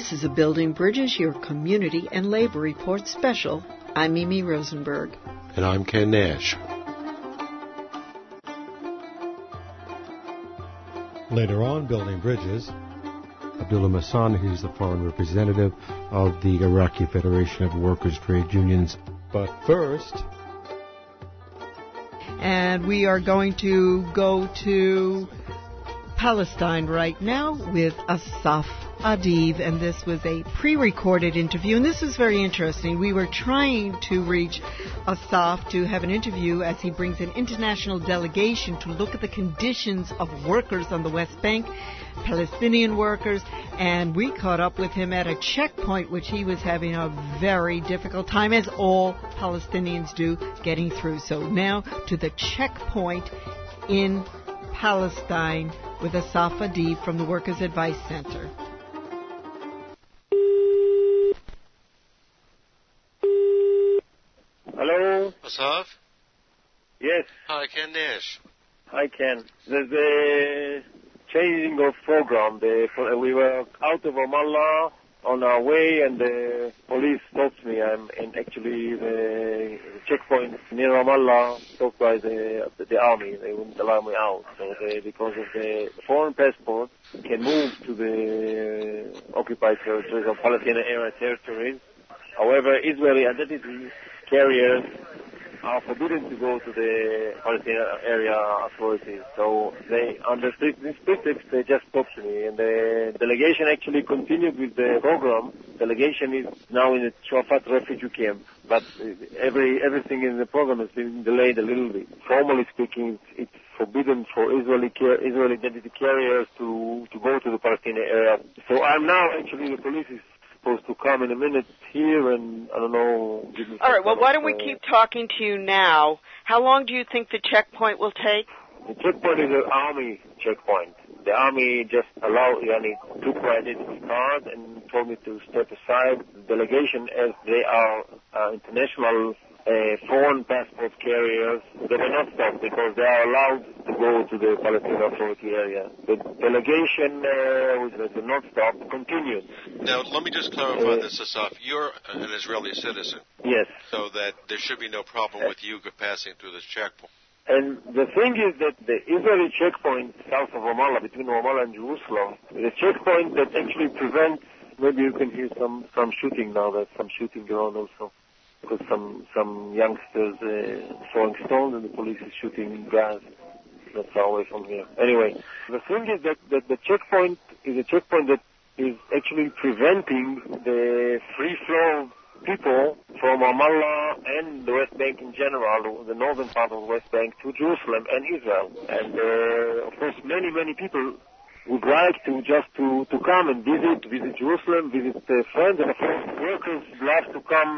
This is a Building Bridges, your community and labor report special. I'm Mimi Rosenberg. And I'm Ken Nash. Later on, Building Bridges, Abdullah Massan, who's the foreign representative of the Iraqi Federation of Workers' Trade Unions. But first... And we are going to go to Palestine right now with Asaf Adiv, and this was a pre-recorded interview, and this is very interesting. We were trying to reach Asaf to have an interview as he brings an international delegation to look at the conditions of workers on the West Bank, Palestinian workers, and we caught up with him at a checkpoint, which he was having a very difficult time, as all Palestinians do, getting through. So now to the checkpoint in Palestine with Asaf Adiv from the Workers' Advice Center. Hello? Asaf? Yes. Hi, Ken Nash. Hi, Ken. There's a changing of program. We were out of Ramallah on our way, and the police stopped me. I'm in actually the checkpoint near Ramallah, stopped by the army. They wouldn't allow me out. So because of the foreign passport, can move to the occupied territories or Palestinian area territories. However, Israeli identity carriers are forbidden to go to the Palestinian area authorities. So they, under this pretext, they just stopped me. And the delegation actually continued with the program. Delegation is now in the Shafat refugee camp. But everything in the program has been delayed a little bit. Formally speaking, it's forbidden for Israeli identity carriers to go to the Palestinian area. So I'm now, actually, the police is supposed to come in a minute here, and I don't know. All right, well, why don't we keep talking to you now? How long do you think the checkpoint will take? The checkpoint is an army checkpoint. The army just took my identity card and told me to step aside. The delegation, as they are international foreign passport carriers, they were not stopped because they are allowed to go to the Palestinian Authority area. The delegation, which did not stop, continued. Now, let me just clarify this, Asaf. You're an Israeli citizen. Yes. So that there should be no problem with you passing through this checkpoint. And the thing is that the Israeli checkpoint south of Ramallah, between Ramallah and Jerusalem, is a checkpoint that actually prevents, maybe you can hear some shooting now, there's some shooting around also. Because some youngsters throwing stones and the police is shooting gas not far away from here. Anyway, the thing is that the checkpoint is a checkpoint that is actually preventing the free flow of people from Ramallah and the West Bank in general, the northern part of the West Bank, to Jerusalem and Israel. And of course, many people would like to come and visit Jerusalem, visit friends, and of course workers love to come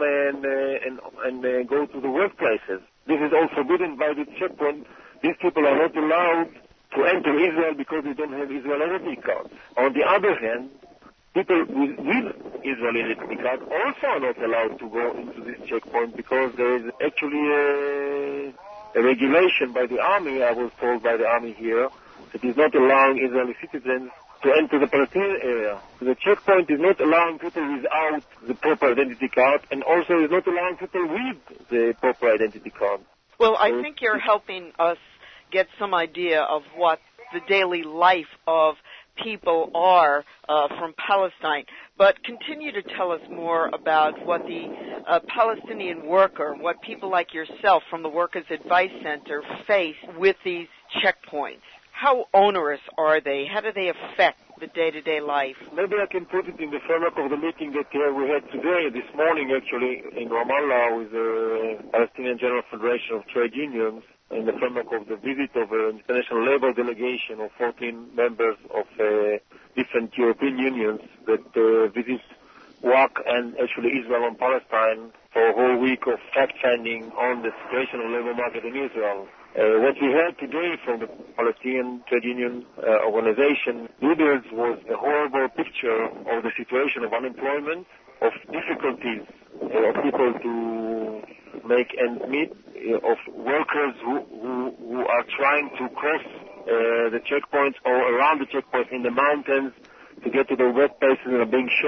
and go to the workplaces. This is all forbidden by the checkpoint. These people are not allowed to enter Israel because they don't have Israeli identity cards. On the other hand, people with Israeli identity card also are not allowed to go into this checkpoint because there is actually a regulation by the army, I was told by the army here, that is not allowing Israeli citizens to enter the Palestinian area. The checkpoint is not allowing people without the proper identity card, and also is not allowing people with the proper identity card. Well, I think you're helping us get some idea of what the daily life of people are from Palestine. But continue to tell us more about what the Palestinian worker, what people like yourself from the Workers' Advice Center face with these checkpoints. How onerous are they? How do they affect the day-to-day life? Maybe I can put it in the framework of the meeting that we had today, this morning actually, in Ramallah with the Palestinian General Federation of Trade Unions, in the framework of the visit of an international labor delegation of 14 members of different European unions that visit WAC and actually Israel and Palestine for a whole week of fact-finding on the situation of the labor market in Israel. What we heard today from the Palestinian Trade Union organization leaders was a horrible picture of the situation of unemployment, of difficulties of people to make ends meet, of workers who are trying to cross the checkpoints or around the checkpoints in the mountains to get to the workplaces and are being shot.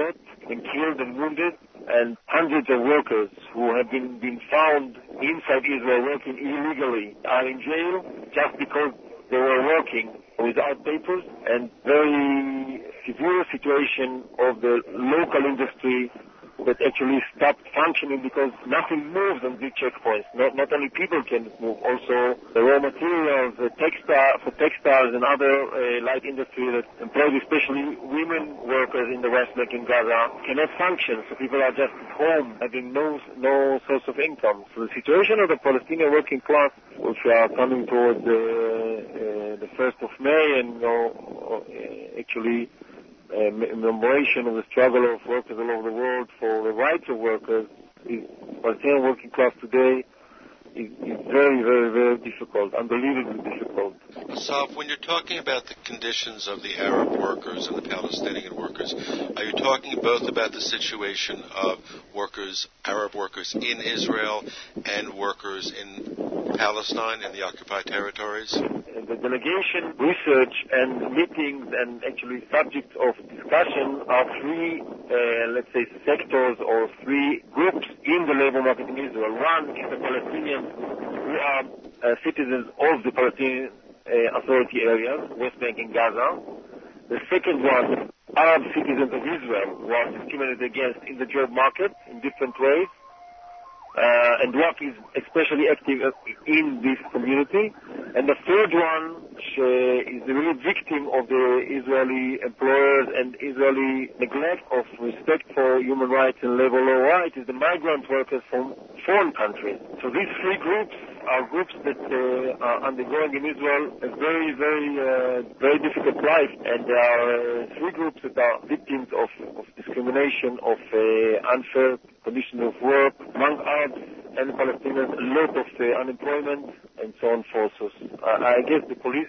been killed and wounded, and hundreds of workers who have been found inside Israel working illegally are in jail just because they were working without papers, and very severe situation of the local industry that actually stopped functioning because nothing moves on these checkpoints. Not only people can move, also the raw materials, the textiles and other light industry that employs especially women workers in the West Bank in Gaza cannot function. So people are just at home having no source of income. So the situation of the Palestinian working class, which are coming towards the 1st of May and actually commemoration of the struggle of workers all over the world for the rights of workers, the Palestinian working class today is very, very, very difficult, unbelievably difficult. Asaf, when you're talking about the conditions of the Arab workers and the Palestinian workers, are you talking both about the situation of workers, Arab workers in Israel and workers in Palestine and the occupied territories? The delegation research and meetings and actually subject of discussion are three, let's say, sectors or three groups in the labor market in Israel. One is the Palestinians who are citizens of the Palestinian Authority areas, West Bank and Gaza. The second one, Arab citizens of Israel who are discriminated against in the job market in different ways. And WAC is especially active in this community. And the third one is the real victim of the Israeli employers and Israeli neglect of respect for human rights and labor law rights is the migrant workers from foreign countries. So these three groups are groups that are undergoing in Israel a very, very, very difficult life. And there are three groups that are victims of discrimination, of unfair conditions of work among Arabs and Palestinians, a lot of unemployment and so on forces. I guess the police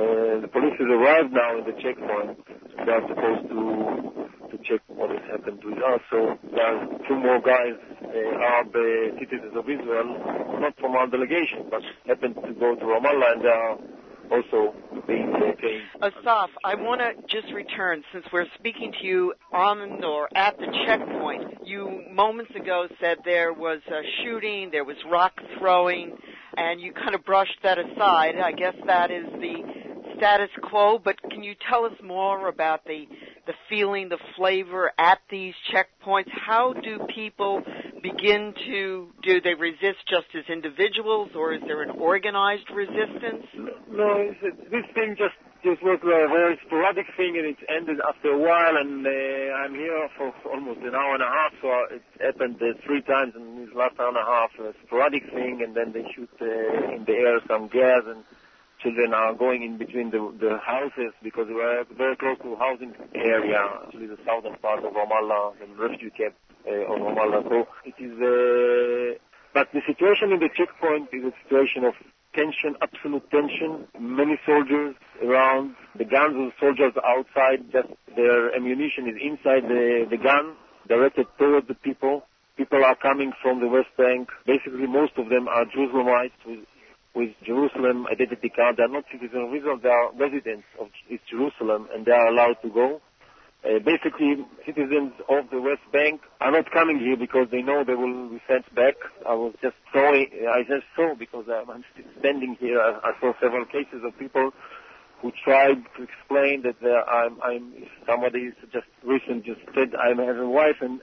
has arrived now in the checkpoint. They are supposed to check what has happened with us. So there are two more guys, Arab citizens of Israel, not from our delegation, but happened to go to Ramallah, and they are also being detained. Asaf, I want to just return, since we're speaking to you on or at the checkpoint. You moments ago said there was a shooting, there was rock throwing, and you kind of brushed that aside. I guess that is the status quo, but can you tell us more about the feeling, the flavor at these checkpoints? How do people begin to, do they resist just as individuals, or is there an organized resistance? No, this thing just was a very sporadic thing, and it ended after a while, and I'm here for almost an hour and a half, so it happened 3 times in this last hour and a half, a sporadic thing, and then they shoot in the air some gas, and children are going in between the houses because we are very close to a housing area, actually the southern part of Ramallah, the refugee camp of Ramallah. So it is, but the situation in the checkpoint is a situation of tension, absolute tension. Many soldiers around, the guns of the soldiers outside, just their ammunition is inside the gun, directed towards the people. People are coming from the West Bank. Basically, most of them are Jerusalemites with Jerusalem identity card. They are not citizens of Israel, they are residents of East Jerusalem, and they are allowed to go. Basically, citizens of the West Bank are not coming here because they know they will be sent back. I just saw because I'm standing here, I saw several cases of people who tried to explain that somebody just said I have a wife and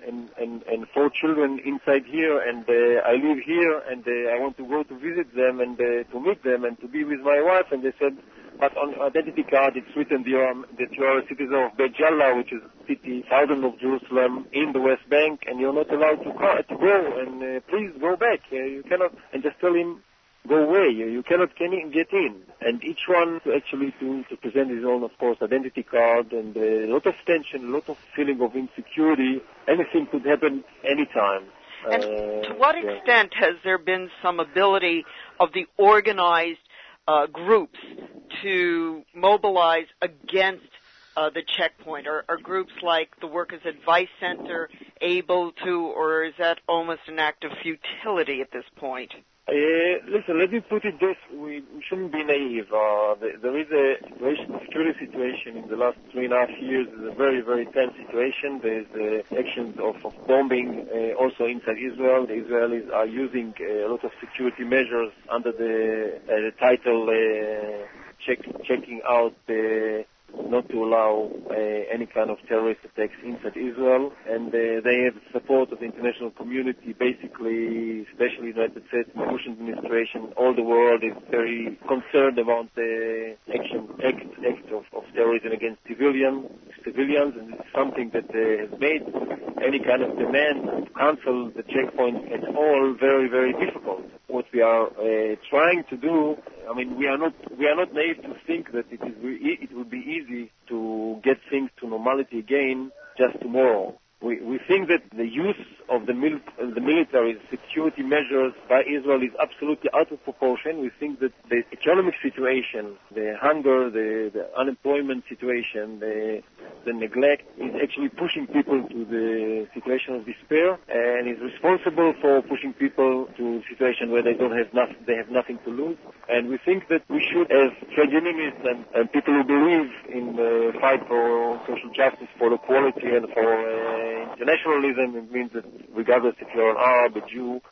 4 children inside here, and I live here, and I want to go to visit them and to meet them and to be with my wife, and they said, but on identity card it's written that you are a citizen of Beit Jalla, which is a city south of Jerusalem in the West Bank, and you're not allowed to go, and please go back. You cannot, and just tell him, go away. You cannot get in. And each one actually to present his own, of course, identity card, and a lot of tension, a lot of feeling of insecurity. Anything could happen anytime. And to what extent has there been some ability of the organized groups to mobilize against the checkpoint? Are groups like the Workers' Advice Center able to, or is that almost an act of futility at this point? Listen, let me put it this: we shouldn't be naive. There is a security situation in the last 3.5 years. Is a very, very tense situation. There's actions of bombing also inside Israel. The Israelis are using a lot of security measures under the title checking out not to allow any kind of terrorist attacks inside Israel, and they have support of the international community, basically, especially the United States, the Bush administration. All the world is very concerned about the acts of terrorism against civilians, and it's something that has made any kind of demand to cancel the checkpoints at all very, very difficult. What we are trying to do, I mean, we are not naive to think that it will be easy to get things to normality again just tomorrow. We think that the use of the military security measures by Israel is absolutely out of proportion. We think that the economic situation, the hunger, the unemployment situation, the neglect is actually pushing people to the situation of despair, and is responsible for pushing people to a situation where they have nothing to lose. And we think that we should, as trade unionists and people who believe in the fight for social justice, for equality, and for internationalism, it means that regardless if you're an Arab, a Jew,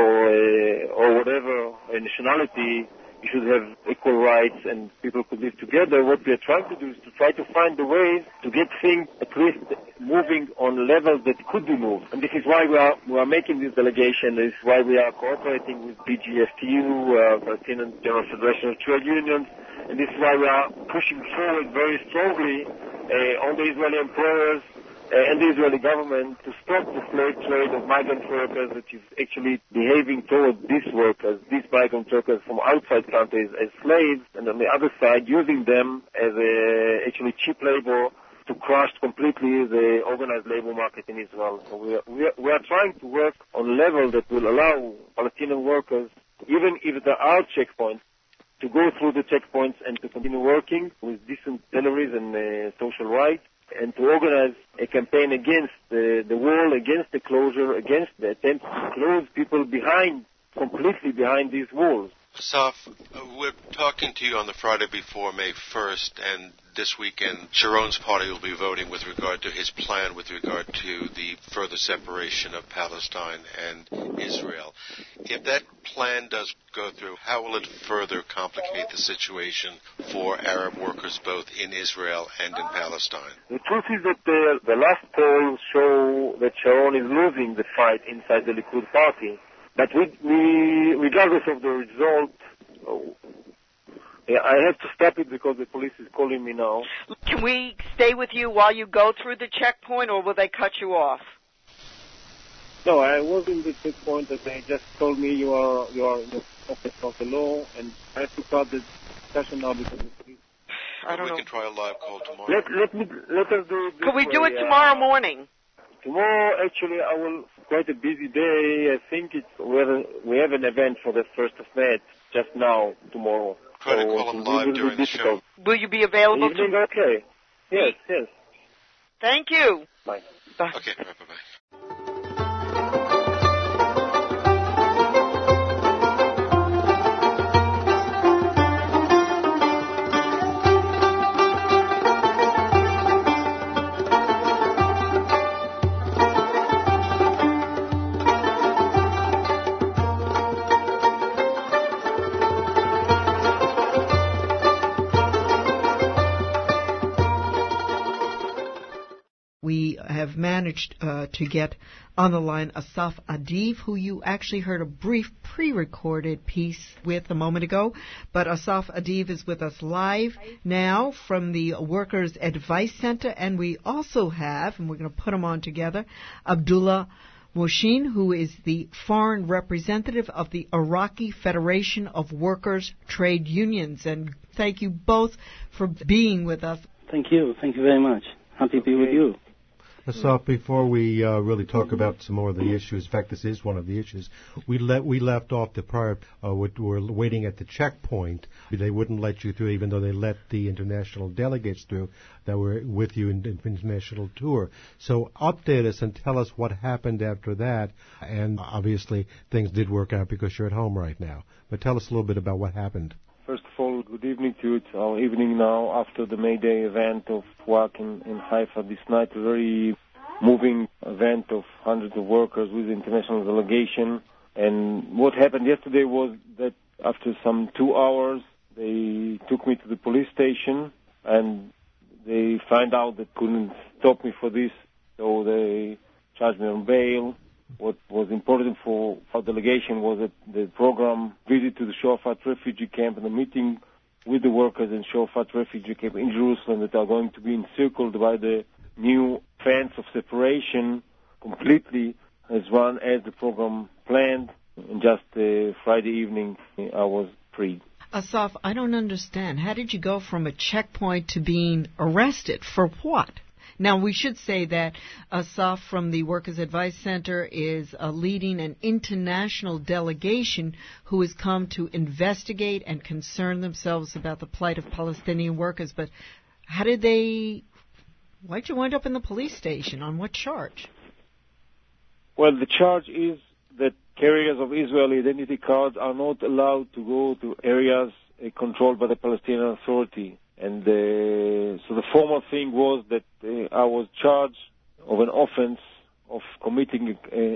or whatever nationality, you should have equal rights and people could live together. What we are trying to do is to try to find the ways to get things at least moving on levels that could be moved. And this is why we are making this delegation. This is why we are cooperating with BGFTU, Palestinian General Federation of Trade Unions, and this is why we are pushing forward very strongly on the Israeli employers and the Israeli government to stop the slave trade of migrant workers, which is actually behaving towards these workers, these migrant workers from outside countries as slaves, and on the other side using them as actually cheap labor to crush completely the organized labor market in Israel. So we are trying to work on a level that will allow Palestinian workers, even if there are checkpoints, to go through the checkpoints and to continue working with decent salaries and social rights, and to organize a campaign against the wall, against the closure, against the attempt to close people completely behind these walls. Asaf, we're talking to you on the Friday before May 1st, and this weekend Sharon's party will be voting with regard to his plan with regard to the further separation of Palestine and Israel. If that plan does go through, how will it further complicate the situation for Arab workers both in Israel and in Palestine? The truth is that the last polls show that Sharon is losing the fight inside the Likud party. But regardless of the result, I have to stop it because the police is calling me now. Can we stay with you while you go through the checkpoint, or will they cut you off? No, I was in the checkpoint that they just told me you are in the office of the law, and I have to start the discussion now because the police. I don't know. We can try a live call tomorrow. Let us do it. Could we do it tomorrow morning? Tomorrow, actually, I will. Quite a busy day. I think we have an event for the 1st of May just now, tomorrow. Try to call him live during the show. Will you be available? Evening, okay. Yes. Thank you. Bye. Okay, bye-bye. We have managed to get on the line Asaf Adiv, who you actually heard a brief pre-recorded piece with a moment ago. But Asaf Adiv is with us live now from the Workers' Advice Center. And we also have, and we're going to put them on together, Abdullah Moshin, who is the foreign representative of the Iraqi Federation of Workers' Trade Unions. And thank you both for being with us. Thank you. Thank you very much. Happy to be with you. Asaf, before we really talk about some more of the issues, in fact, this is one of the issues, we left off the prior, we're waiting at the checkpoint. They wouldn't let you through, even though they let the international delegates through that were with you in the international tour. So update us and tell us what happened after that. And obviously, things did work out because you're at home right now. But tell us a little bit about what happened. First of all, good evening to you. It's our evening now after the May Day event of WAC in Haifa this night. A very moving event of hundreds of workers with the international delegation. And what happened yesterday was that after some 2 hours, they took me to the police station and they find out that couldn't stop me for this, so they charged me on bail. What was important for our delegation was that the program visit to the Shofat refugee camp and a meeting with the workers in Shofat refugee camp in Jerusalem that are going to be encircled by the new fence of separation completely as run as the program planned. And just Friday evening, I was freed. Asaf, I don't understand. How did you go from a checkpoint to being arrested? For what? Now, we should say that Asaf from the Workers' Advice Center is leading an international delegation who has come to investigate and concern themselves about the plight of Palestinian workers. But why'd you wind up in the police station? On what charge? Well, the charge is that carriers of Israeli identity cards are not allowed to go to areas controlled by the Palestinian Authority. And so the formal thing was that I was charged of an offense of committing,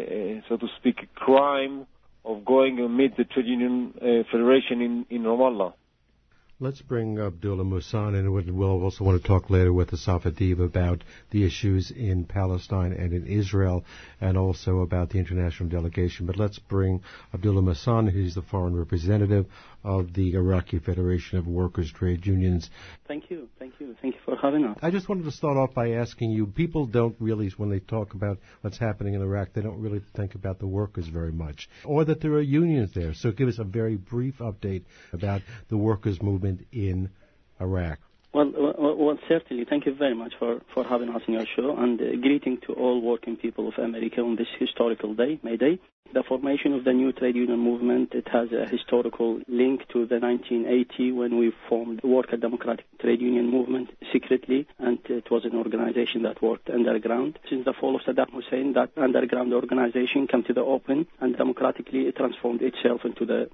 so to speak, a crime of going and meet the Trade Union Federation in Ramallah. Let's bring Abdullah Musan, and we'll also want to talk later with Asaf Adiv about the issues in Palestine and in Israel, and also about the international delegation. But let's bring Abdullah Musan. He's the foreign representative of the Iraqi Federation of Workers' Trade Unions. Thank you for having us. I just wanted to start off by asking you, people don't really, when they talk about what's happening in Iraq, they don't really think about the workers very much, or that there are unions there. So give us a very brief update about the workers' movement in Iraq. Well, certainly. Thank you very much for having us on your show, and greeting to all working people of America on this historical day, May Day. The formation of the new trade union movement, it has a historical link to the 1980 when we formed the Worker Democratic Trade Union Movement secretly, and it was an organization that worked underground. Since the fall of Saddam Hussein, that underground organization came to the open and democratically transformed itself into the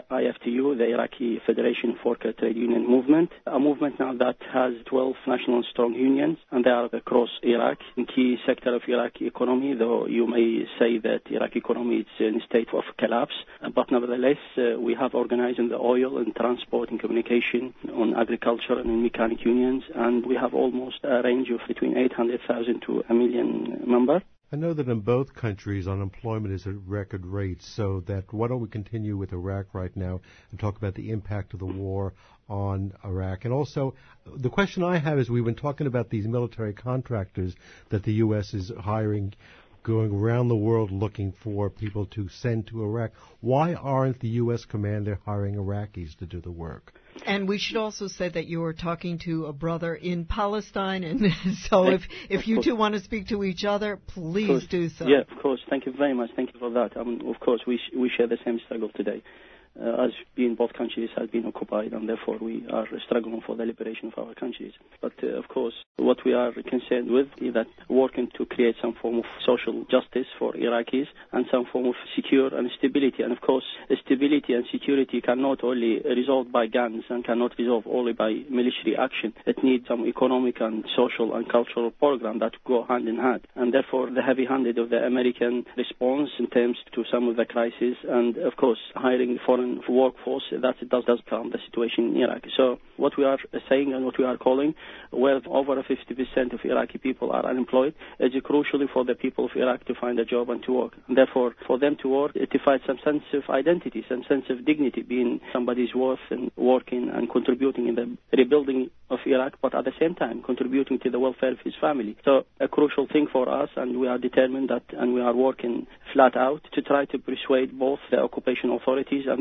IFTU, the Iraqi Federation of Worker Trade Union Movement, a movement now that has 12 national strong unions, and they are across Iraq in key sector of Iraqi economy, though you may say that Iraqi economy is in a state of collapse. But nevertheless, we have organized in the oil and transport and communication, on agriculture and in mechanic unions, and we have almost a range of between 800,000 to 1 million members. I know that in both countries unemployment is at record rates, so that why don't we continue with Iraq right now and talk about the impact of the war on Iraq. And also, the question I have is, we've been talking about these military contractors that the U.S. is hiring, going around the world looking for people to send to Iraq. Why aren't the U.S. commander hiring Iraqis to do the work? And we should also say that you were talking to a brother in Palestine, and so if you two want to speak to each other, please do so. Yeah, of course. Thank you very much. Thank you for that. I mean, of course, we share the same struggle today. As being both countries have been occupied, and therefore we are struggling for the liberation of our countries. But of course, what we are concerned with is that working to create some form of social justice for Iraqis and some form of secure and stability. And of course, stability and security cannot only resolved by guns and cannot resolve only by military action. It needs some economic and social and cultural program that go hand in hand. And therefore, the heavy-handed of the American response in terms to some of the crises, and of course, hiring foreign workforce, that does calm the situation in Iraq. So what we are saying and what we are calling, where over 50% of Iraqi people are unemployed, is crucially for the people of Iraq to find a job and to work. And therefore, for them to work, to find some sense of identity, some sense of dignity, being somebody's worth and working and contributing in the rebuilding of Iraq, but at the same time contributing to the welfare of his family. So a crucial thing for us, and we are determined that, and we are working flat out to try to persuade both the occupation authorities and the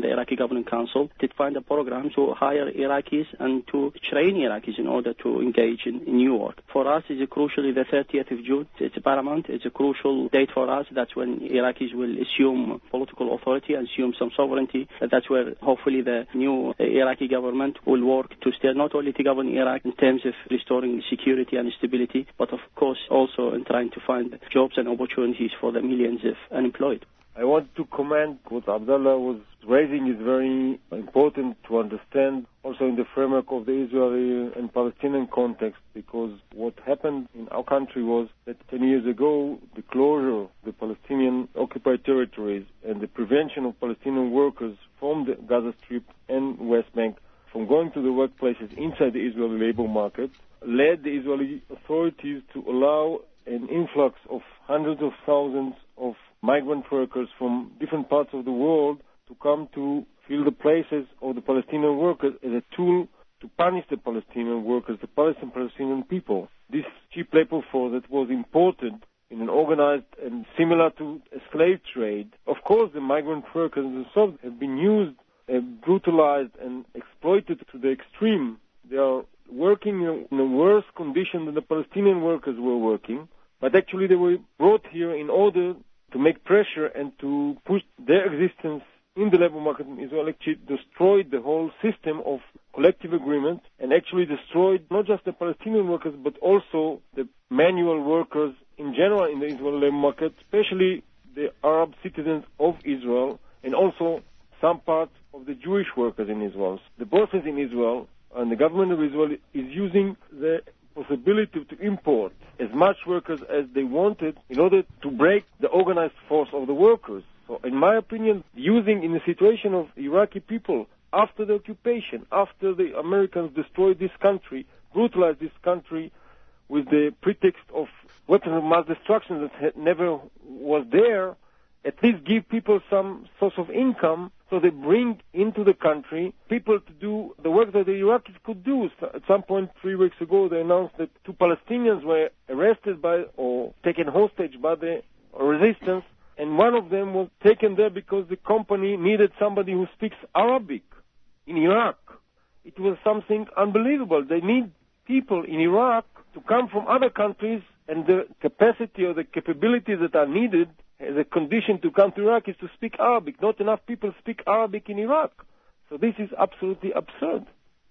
the Iraqi Governing Council to find a program to hire Iraqis and to train Iraqis in order to engage in new work. For us, it's crucially the 30th of June. It's paramount. It's a crucial date for us. That's when Iraqis will assume political authority and assume some sovereignty. That's where hopefully the new Iraqi government will work to steer not only to govern Iraq in terms of restoring security and stability, but of course also in trying to find jobs and opportunities for the millions of unemployed. I want to comment what Abdullah was raising is very important to understand also in the framework of the Israeli and Palestinian context, because what happened in our country was that 10 years ago, the closure of the Palestinian occupied territories and the prevention of Palestinian workers from the Gaza Strip and West Bank from going to the workplaces inside the Israeli labor market led the Israeli authorities to allow an influx of hundreds of thousands of migrant workers from different parts of the world to come to fill the places of the Palestinian workers as a tool to punish the Palestinian workers, the Palestinian people. This cheap labor force that was imported in an organized and similar to a slave trade. Of course, the migrant workers themselves have been used, brutalized, and exploited to the extreme. They are working in a worse condition than the Palestinian workers were working, but actually they were brought here in order to make pressure and to push their existence in the labor market in Israel. Actually destroyed the whole system of collective agreement and actually destroyed not just the Palestinian workers but also the manual workers in general in the Israeli labor market, especially the Arab citizens of Israel and also some parts of the Jewish workers in Israel. The bosses in Israel and the government of Israel is using the possibility to import as much workers as they wanted in order to break the organized force of the workers. So in my opinion, using in the situation of Iraqi people after the occupation, after the Americans destroyed this country, brutalized this country with the pretext of weapons of mass destruction that never was there, at least give people some source of income, so they bring into the country people to do the work that the Iraqis could do. So at some point 3 weeks ago, they announced that 2 Palestinians were arrested by or taken hostage by the resistance, and one of them was taken there because the company needed somebody who speaks Arabic in Iraq. It was something unbelievable. They need people in Iraq to come from other countries, and the capacity or the capabilities that are needed as a condition to come to Iraq is to speak Arabic. Not enough people speak Arabic in Iraq. So this is absolutely absurd.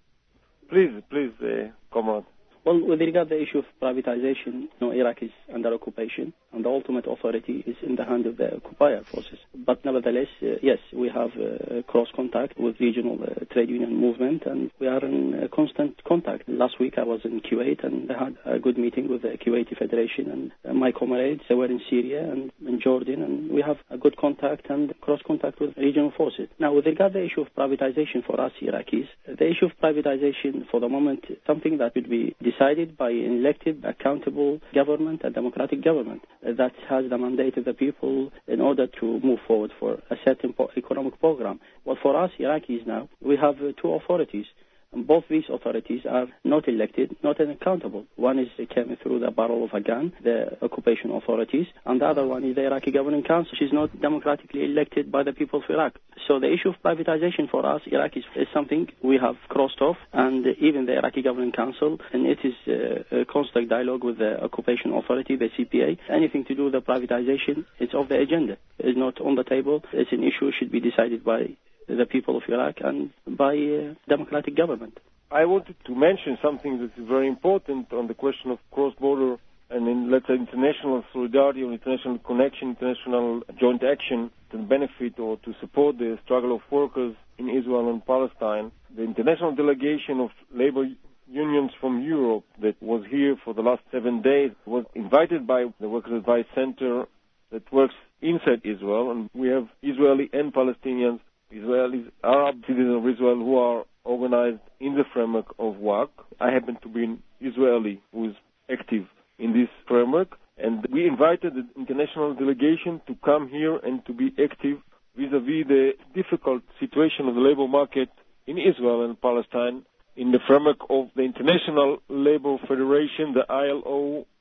Please, comrade. Well, with regard to the issue of privatization, Iraq is under occupation, and the ultimate authority is in the hand of the occupier forces. But nevertheless, yes, we have cross contact with regional trade union movement, and we are in constant contact. Last week I was in Kuwait, and I had a good meeting with the Kuwaiti Federation, and my comrades, they were in Syria and in Jordan, and we have a good contact and cross contact with regional forces. Now, with regard to the issue of privatization for us Iraqis, the issue of privatization for the moment is something that would be decided by an elected, accountable government, a democratic government that has the mandate of the people in order to move forward for a certain economic program. Well, for us Iraqis now, we have 2 authorities. And both these authorities are not elected, not accountable. One is came through the barrel of a gun, the occupation authorities, and the other one is the Iraqi Governing Council, which is not democratically elected by the people of Iraq. So the issue of privatization for us, Iraqis, is something we have crossed off, and even the Iraqi Governing Council, and it is a constant dialogue with the occupation authority, the CPA. Anything to do with the privatization, it's off the agenda. It's not on the table. It's an issue should be decided by the people of Iraq and by democratic government. I wanted to mention something that is very important on the question of cross-border and let's say international solidarity or international connection, international joint action to benefit or to support the struggle of workers in Israel and Palestine. The international delegation of labor unions from Europe that was here for the last 7 days was invited by the Workers' Advice Center that works inside Israel, and we have Israeli and Palestinians, Israelis, Arab citizens of Israel who are organized in the framework of WAC. I happen to be an Israeli who is active in this framework, and we invited the international delegation to come here and to be active vis-à-vis the difficult situation of the labor market in Israel and Palestine in the framework of the International Labor Federation, the ILO,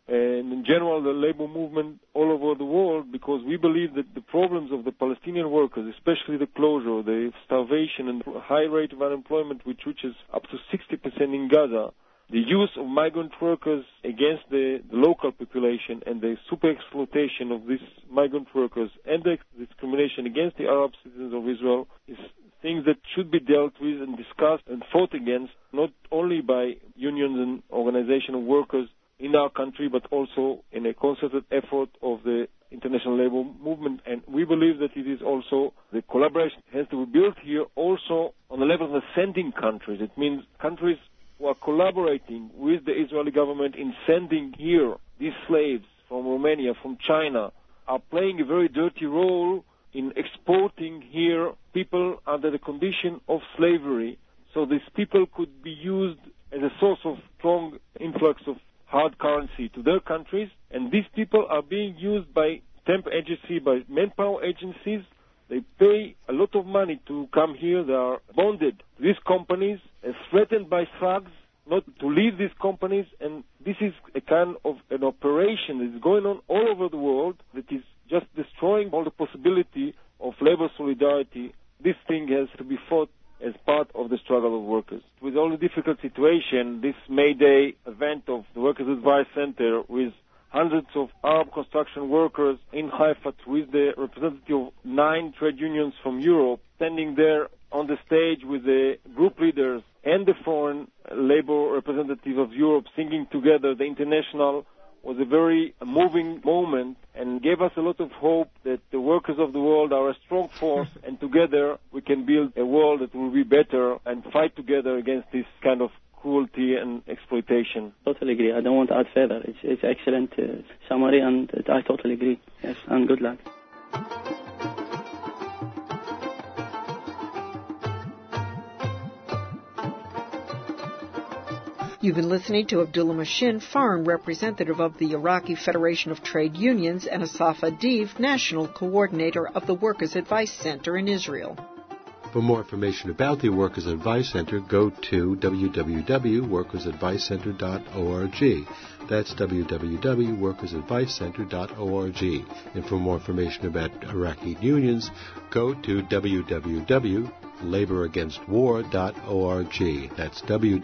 and in general the labor movement all over the world, because we believe that the problems of the Palestinian workers, especially the closure, the starvation and high rate of unemployment, which reaches up to 60% in Gaza, the use of migrant workers against the local population and the super exploitation of these migrant workers and the discrimination against the Arab citizens of Israel is things that should be dealt with and discussed and fought against, not only by unions and organizations of workers in our country, but also in a concerted effort of the international labor movement. And we believe that it is also, the collaboration has to be built here also on the level of the sending countries. It means countries who are collaborating with the Israeli government in sending here these slaves from Romania, from China, are playing a very dirty role in exporting here people under the condition of slavery. So these people could be used as a source of strong influx of hard currency to their countries, and these people are being used by temp agency, by manpower agencies. They pay a lot of money to come here. They are bonded to these companies, threatened by thugs not to leave these companies, and this is a kind of an operation that is going on all over the world that is just destroying all the possibility of labor solidarity. This thing has to be fought as part of the struggle of workers. With all the difficult situation, this May Day event of the Workers' Advice Center with hundreds of Arab construction workers in Haifa with the representative of 9 trade unions from Europe standing there on the stage with the group leaders and the foreign labor representative of Europe singing together the International was a very moving moment and gave us a lot of hope that the workers of the world are a strong force and together we can build a world that will be better and fight together against this kind of cruelty and exploitation. Totally agree. I don't want to add further. It's excellent summary, and I totally agree. Yes, and good luck. You've been listening to Abdullah Mashin, foreign representative of the Iraqi Federation of Trade Unions, and Asaf Adiv, national coordinator of the Workers' Advice Center in Israel. For more information about the Workers' Advice Center, go to www.workersadvicecenter.org. That's www.workersadvicecenter.org. And for more information about Iraqi unions, go to www.laboragainstwar.org. That's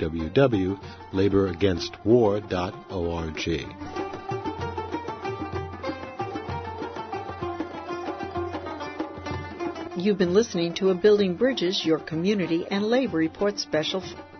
www.laboragainstwar.org. You've been listening to a Building Bridges, Your Community and Labor Report special